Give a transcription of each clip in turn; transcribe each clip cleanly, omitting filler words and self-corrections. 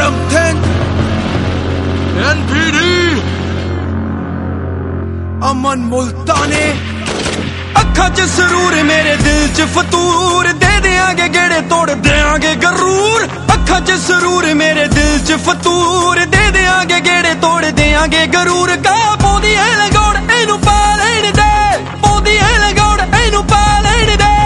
Something NPD अमन मुल्तानी अखा च सरूर मेरे दिल च फतूर दे देंगे गेड़े तोड़ देंगे गरूर अखा च सरूर मेरे दिल च फतूर दे देंगे गेड़े तोड़ देंगे गरूर का पौंदी है लगोड़ इनू पा लेने दे पौंदी है लगोड़ इनू पा लेने दे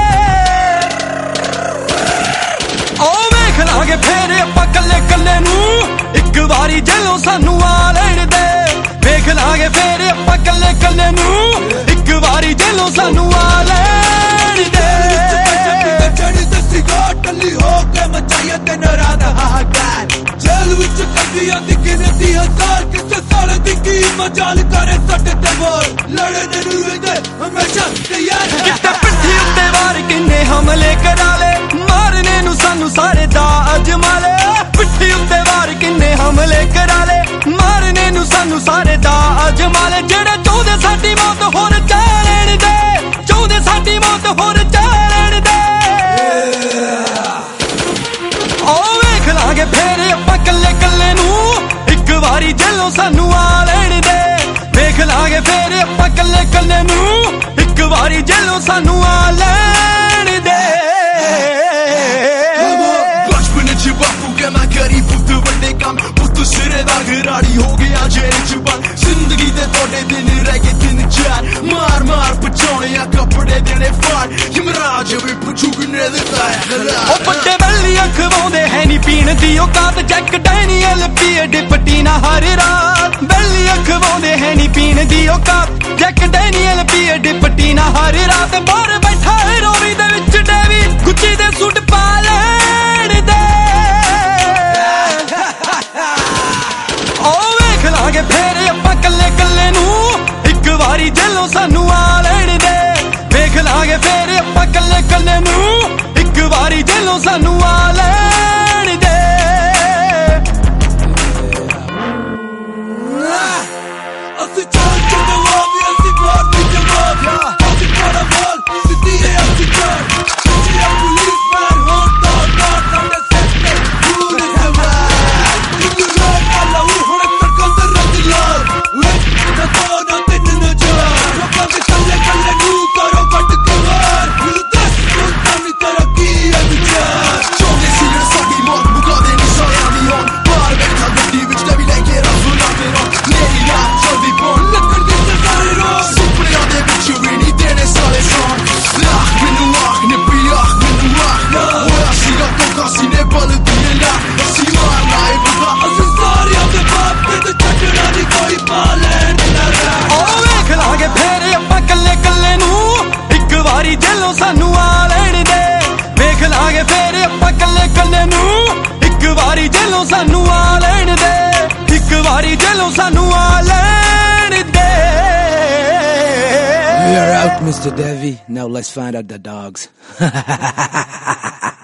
ओ वेख लांगे फेर आपां कल्ले कल्ले नू एक वारी जेलों सानू आ लेने दे वेख लांगे फेर आपां कल्ले कल्ले नू एक वारी जेलों सानू आ लेने दे चढ़ी दसी टल्ली हो के मचाइए दिन रात हाहाकार जेल विच कदियां दी गिनती हजार किसे साले दी की मजाल करे सट ते बोल लड़ने नू दे हमेशा तैयार है किते पिट्ठी उत्ते वार किन्ने हमले करा ले मारने नू सानू सारे दा अजमाले पिट्ठी उत्ते वार किन्ने हमले करा ले मारने नू सानू सारे दा अजमाले जेड़े चाहुंदे साडी मौत होर चा लेण दे चाहुंदे साडी मौत होर चा लेण दे ओ वेख लांगे फेर आपां कल्ले कल्ले नू एक वारी जेलों सानू आ लेण दे वेख लांगे फेर आपां कल्ले कल्ले नू एक वारी जेलों सानू आ लेण दे बचपन च बापू के मैं करी पुत्त वड्डे कम पुत्त सिरे दा घराड़ी हो गया जेल च बंद जिंदगी दे थोड़े दिन रह गए दिन चार मार मार पछाने कपड़े देने फाड़ यमराज भी पुछू किन्ने दिता है ओ बड्डे बैली अखवाउंदे है नी पीण दी औकात जैक डैनियल पिए डिपटी ना हर रात बैली अखवाउंदे है नी पीण दी औकात जैक डैनियल पिए डिपटी ना हर रात बाहर बैठा है रोवी दे विच डेवी गुच्ची दे सूट पा लेण दे ओ वेख लांगे फेर आपां कल्ले कल्ले नू एक वारी जेलों सानू आ लेण दे वेख लांगे फेर आपां कल्ले कल्ले नू एक वारी जेलों सानू आ लेण दे ਅਸੀਂ ਚੱਲ ਕੇ ਜਵਾਬ ਅਸੀਂ ਬਾਤ ਦੀ ਜਵਾਬ ਅਸੀਂ ਕੋੜਾ ਬੋਲ ਸਿੱਧੀ ਹੈ ਅਸੀਂ ਚਾਰ ਜੀ ਪੁਲਿਸ ਮੈਨ ਹੋਤਾ ਸਾਡੇ ਸੱਤੇ ਦੂਰ ਹਵਾ ਇੱਕ ਲੋਕ ਆਲਾ ਹੁਣ ਸਰਕਲ ਦੇ ਰੰਗ ਲਾਲ ਵੇ ਤਾਂ ਨਾ ਤੈਨੂੰ ਨਾ ਜਾ ਲੋਕਾਂ ਦੇ ਕੱਲੇ ਕੱਲੇ ਨੂੰ ਕਰੋ ਵੱਟ ਕਵਾਰ ਦੱਸ ਤਾਂ ਨਹੀਂ ਤੇਰਾ ਕੀ ਹੈ ਵਿਚਾਰ ਚੋਲੇ ਸਿਰ ਸਾਡੀ ਮੌਤ ਮੁਕਾ ਦੇ ਨਹੀਂ ਸਾਰਿਆਂ ਦੀ ਹੋਣ ਬਾਹਰ ਬੈਠਾ ਗੱਡੀ ਵਿੱਚ ਤੇ ਵੀ ਲੈ ਕੇ ਰੱਬ ਨਾ ਤੇਰਾ ਮੇਰੀ ਰਾਤ ਚਲਦੀ ਪੌਣ ਲੱਕੜ ਦੇ ਸਾਰੇ ਰੋਜ਼ ਸੁਪਨਿਆਂ ਦੇ ਵਿੱਚ ਵੀ ਨਹੀਂ ਦੇਣੇ ਸਾਲੇ ਸੌਣ ਲਾਖ ਮੈਨੂੰ ਆਖ ਨੇ ਪਿਆਖ ਮੈਨੂੰ ਆਖ ਨਾ ਹੋਇਆ ਸੀਗਾ ਕੋਕਾ ਸੀਨੇ ਬਲਦੀ ਨੇ ਲਾ ਅਸੀਂ ਮਾਰਨਾ ਏ ਬੁਗਾ ਅਸੀਂ ਸਾਰਿਆਂ ਦੇ ਬਾਪ ਤੇ ਛੱਡਣਾ ਨਹੀਂ ਕੋਈ ਪਾ ਲੈਣ ਨਾ ਓ ਵੇਖ ਲਾਂਗੇ ਫੇਰ ਆਪਾਂ ਕੱਲੇ ਕੱਲੇ ਨੂੰ ਇੱਕ ਵਾਰੀ जेलों सानू आ लेण दे वेख लांगे फेर आपां कल्ले कल्ले नू एक वारी जेलों सानू आ लेण दे एक वारी जेलों सानू आ लेण दे We are out, Mr. Devi. Now let's find out the dogs.